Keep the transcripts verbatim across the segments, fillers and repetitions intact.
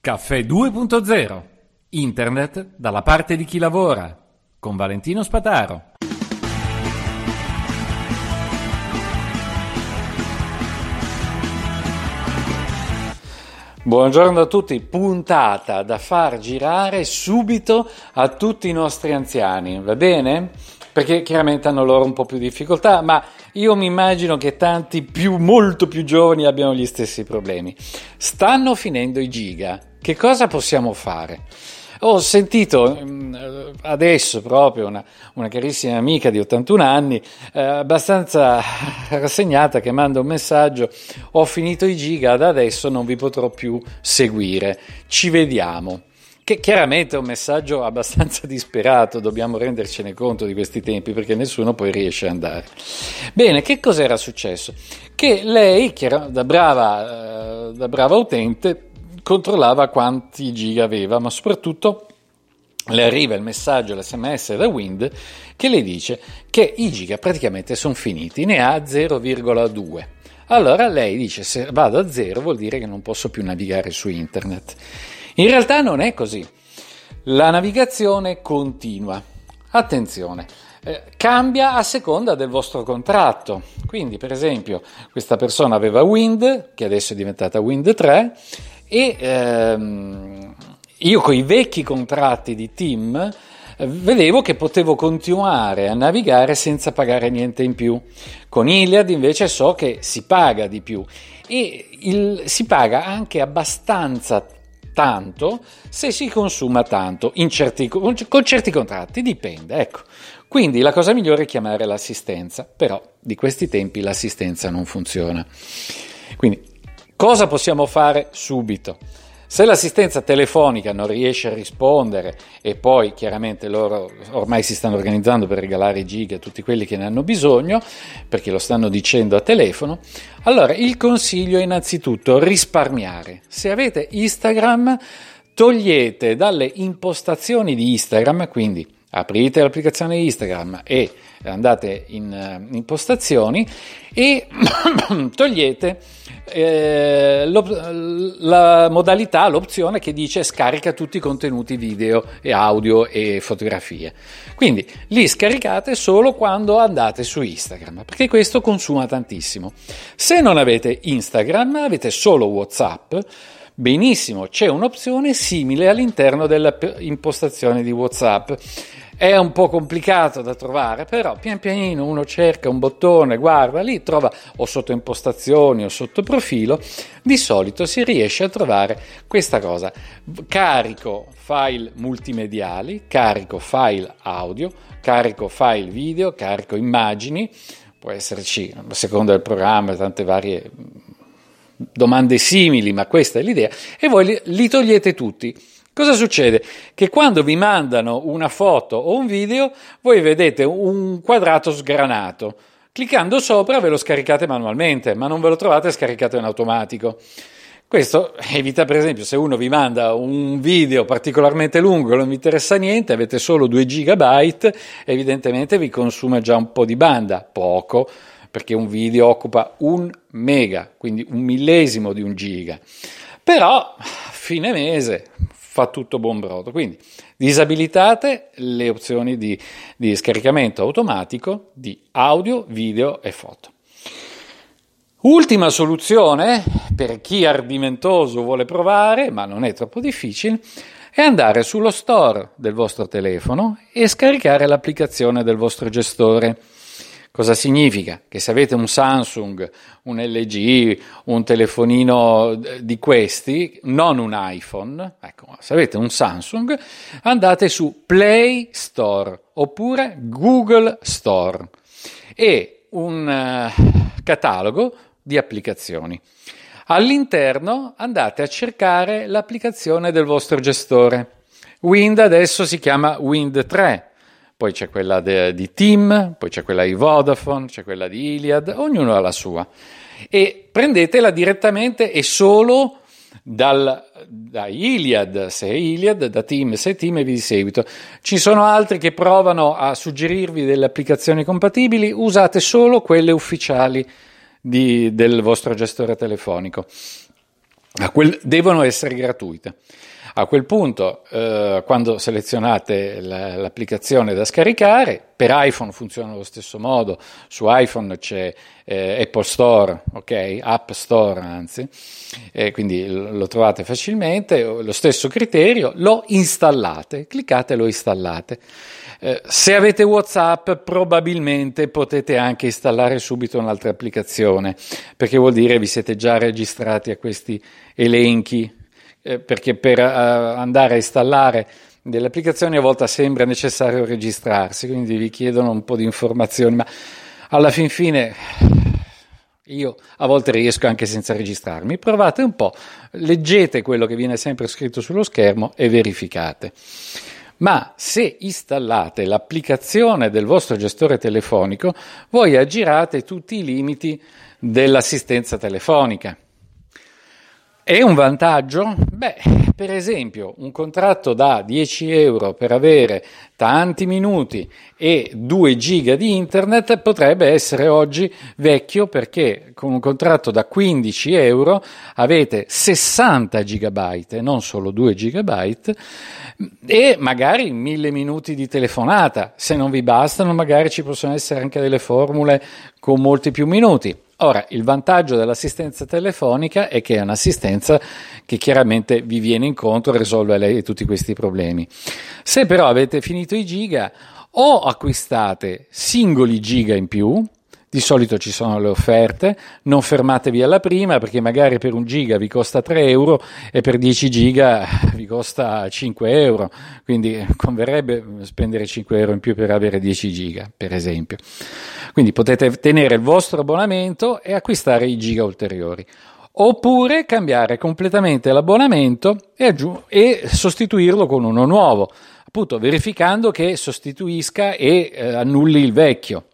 Caffè due punto zero. Internet dalla parte di chi lavora. Con Valentino Spataro. Buongiorno a tutti, puntata da far girare subito a tutti i nostri anziani, va bene? Perché chiaramente hanno loro un po' più difficoltà, ma io mi immagino che tanti più, molto più giovani abbiano gli stessi problemi. Stanno finendo i giga, che cosa possiamo fare? Ho sentito adesso proprio una, una carissima amica di ottantuno anni, eh, abbastanza rassegnata, che manda un messaggio: ho finito i giga, da adesso non vi potrò più seguire, ci vediamo. Che chiaramente è un messaggio abbastanza disperato, dobbiamo rendercene conto di questi tempi, perché nessuno poi riesce ad andare. Bene, che cos'era successo? Che lei, che era da brava, eh, da brava utente, controllava quanti giga aveva, ma soprattutto le arriva il messaggio, l'esse emme esse da Wind che le dice che i giga praticamente sono finiti, ne ha zero virgola due. Allora lei dice: se vado a zero vuol dire che non posso più navigare su internet. In realtà non è così, la navigazione continua. Attenzione, eh, cambia a seconda del vostro contratto. Quindi, per esempio, questa persona aveva Wind, che adesso è diventata Wind tre, e ehm, io con i vecchi contratti di Team eh, vedevo che potevo continuare a navigare senza pagare niente in più. Con Iliad invece so che si paga di più e il, si paga anche abbastanza tanto se si consuma tanto in certi, con certi contratti, dipende, ecco. Quindi la cosa migliore è chiamare l'assistenza, però di questi tempi l'assistenza non funziona. Quindi cosa possiamo fare subito? Se l'assistenza telefonica non riesce a rispondere, e poi chiaramente loro ormai si stanno organizzando per regalare i giga a tutti quelli che ne hanno bisogno, perché lo stanno dicendo a telefono, allora il consiglio è innanzitutto risparmiare. Se avete Instagram, togliete dalle impostazioni di Instagram, quindi aprite l'applicazione Instagram e andate in uh, impostazioni e togliete eh, la modalità, l'opzione che dice scarica tutti i contenuti video e audio e fotografie. Quindi li scaricate solo quando andate su Instagram, perché questo consuma tantissimo. Se non avete Instagram, avete solo WhatsApp, benissimo, c'è un'opzione simile all'interno dell'impostazione di WhatsApp. È un po' complicato da trovare, però pian pianino uno cerca un bottone, guarda lì, trova o sotto impostazioni o sotto profilo, di solito si riesce a trovare questa cosa: carico file multimediali, carico file audio, carico file video, carico immagini, può esserci a seconda del programma tante varie domande simili, ma questa è l'idea, e voi li, li togliete tutti. Cosa succede? Che quando vi mandano una foto o un video, voi vedete un quadrato sgranato. Cliccando sopra ve lo scaricate manualmente, ma non ve lo trovate scaricato in automatico. Questo evita, per esempio, se uno vi manda un video particolarmente lungo e non vi interessa niente, avete solo due gigabyte, evidentemente vi consuma già un po' di banda, poco, perché un video occupa un mega, quindi un millesimo di un giga. Però, fine mese, fa tutto buon brodo. Quindi disabilitate le opzioni di, di scaricamento automatico di audio, video e foto. Ultima soluzione, per chi ardimentoso vuole provare, ma non è troppo difficile, è andare sullo store del vostro telefono e scaricare l'applicazione del vostro gestore. Cosa significa? Che se avete un Samsung, un elle gi, un telefonino di questi, non un iPhone, ecco, se avete un Samsung, andate su Play Store oppure Google Store e un uh, catalogo di applicazioni. All'interno andate a cercare l'applicazione del vostro gestore. Wind adesso si chiama Wind tre. Poi c'è quella de, di Team, poi c'è quella di Vodafone, c'è quella di Iliad, ognuno ha la sua. E prendetela direttamente e solo dal, da Iliad, se è Iliad, da Team, se è Team e vi di seguito. Ci sono altri che provano a suggerirvi delle applicazioni compatibili, usate solo quelle ufficiali di, del vostro gestore telefonico. A quel, devono essere gratuite. A quel punto, eh, quando selezionate la, l'applicazione da scaricare, per iPhone funziona allo stesso modo, su iPhone c'è eh, Apple Store, ok, App Store anzi, eh, quindi lo trovate facilmente, lo stesso criterio, lo installate, cliccate lo installate. Eh, se avete WhatsApp probabilmente potete anche installare subito un'altra applicazione, perché vuol dire vi siete già registrati a questi elenchi. Eh, perché per uh, andare a installare delle applicazioni a volte sembra necessario registrarsi, quindi vi chiedono un po' di informazioni, ma alla fin fine io a volte riesco anche senza registrarmi. Provate un po', leggete quello che viene sempre scritto sullo schermo e verificate. Ma se installate l'applicazione del vostro gestore telefonico, voi aggirate tutti i limiti dell'assistenza telefonica. È un vantaggio? Beh, per esempio, un contratto da dieci euro per avere tanti minuti e due giga di internet potrebbe essere oggi vecchio, perché con un contratto da quindici euro avete sessanta gigabyte e non solo due gigabyte e magari mille minuti di telefonata. Se non vi bastano, magari ci possono essere anche delle formule con molti più minuti. Ora, il vantaggio dell'assistenza telefonica è che è un'assistenza che chiaramente vi viene incontro e risolve lei tutti questi problemi. Se però avete finito i giga, o acquistate singoli giga in più, di solito ci sono le offerte, non fermatevi alla prima perché magari per un giga vi costa tre euro e per dieci giga vi costa cinque euro, quindi converrebbe spendere cinque euro in più per avere dieci giga, per esempio. Quindi potete tenere il vostro abbonamento e acquistare i giga ulteriori. Oppure cambiare completamente l'abbonamento e, aggiung- e sostituirlo con uno nuovo, appunto verificando che sostituisca e eh, annulli il vecchio.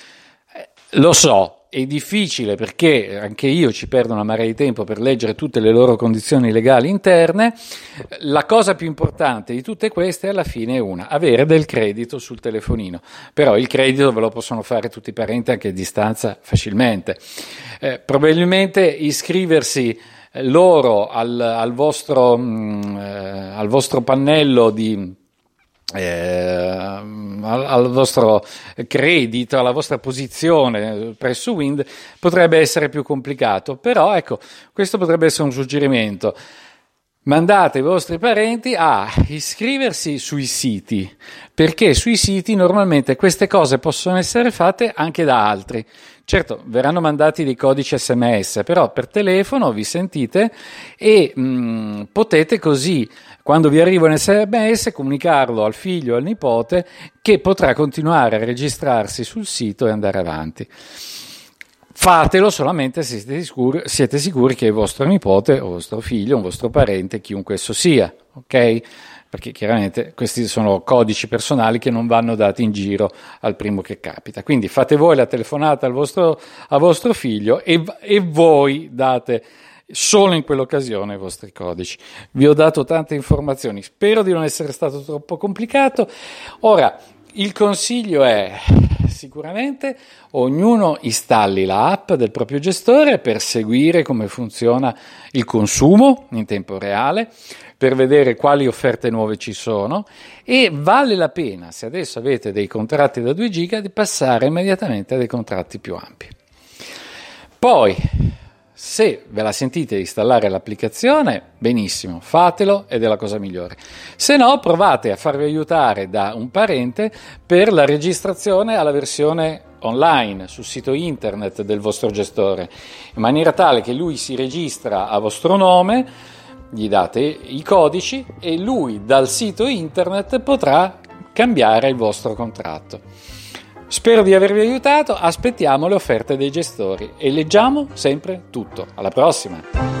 Lo so, è difficile perché anche io ci perdo una marea di tempo per leggere tutte le loro condizioni legali interne. La cosa più importante di tutte queste alla fine è una: avere del credito sul telefonino. Però il credito ve lo possono fare tutti i parenti anche a distanza facilmente. Eh, probabilmente iscriversi loro al, al, vostro, mh, eh, al vostro pannello di Eh, al, al vostro credito, alla vostra posizione presso Wind potrebbe essere più complicato, però ecco, questo potrebbe essere un suggerimento. Mandate i vostri parenti a iscriversi sui siti, perché sui siti normalmente queste cose possono essere fatte anche da altri. Certo, verranno mandati dei codici S M S, però per telefono vi sentite e mh, potete così, quando vi arriva un S M S, comunicarlo al figlio o al nipote, che potrà continuare a registrarsi sul sito e andare avanti. Fatelo solamente se siete sicuri, siete sicuri che è vostro nipote o vostro figlio, un vostro parente, chiunque esso sia, ok? Perché chiaramente questi sono codici personali che non vanno dati in giro al primo che capita. Quindi fate voi la telefonata al vostro, a vostro figlio e, e voi date solo in quell'occasione i vostri codici. Vi ho dato tante informazioni, spero di non essere stato troppo complicato. Ora, il consiglio è: sicuramente ognuno installi la app del proprio gestore per seguire come funziona il consumo in tempo reale, per vedere quali offerte nuove ci sono, e vale la pena, se adesso avete dei contratti da due giga, di passare immediatamente a dei contratti più ampi. Poi, se ve la sentite di installare l'applicazione, benissimo, fatelo ed è la cosa migliore. Se no, provate a farvi aiutare da un parente per la registrazione alla versione online sul sito internet del vostro gestore, in maniera tale che lui si registra a vostro nome, gli date i codici e lui dal sito internet potrà cambiare il vostro contratto. Spero di avervi aiutato, aspettiamo le offerte dei gestori e leggiamo sempre tutto. Alla prossima!